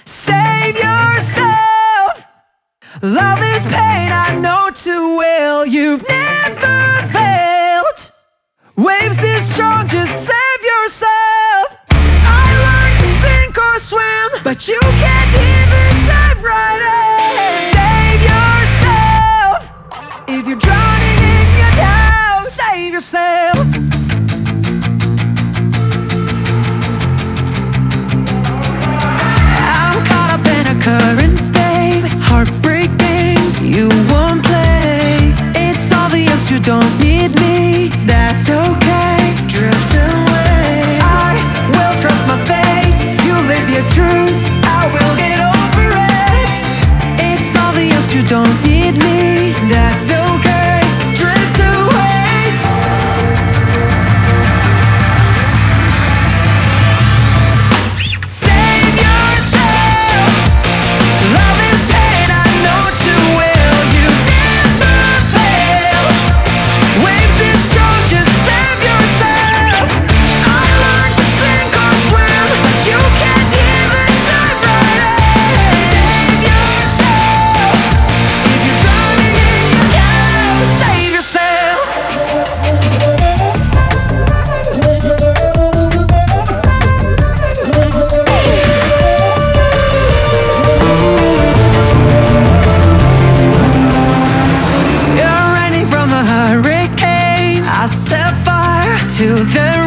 Save yourself. Love is pain, I know too well. You've never failed. Waves this strong, just save yourself. I learned to sink or swim, but you can't even dive right in. Save yourself. If you're drowning in your doubt, save yourself. I'm caught up in a current, babe. Heartbreak games you won't play. It's obvious you don't need me. That's okay, drift away. I will trust my fate. You live your truth, I will get over it. It's obvious you don't need me. That's okay, drift away. Save yourself. Love is pain, I know too well. You never failed. Waves this strong, just save yourself. I learned to sink or swim, but you can't even dive right in. Save yourself. If you're drowning in your doubt, save yourself. You're running from a hurricane. I set fire to the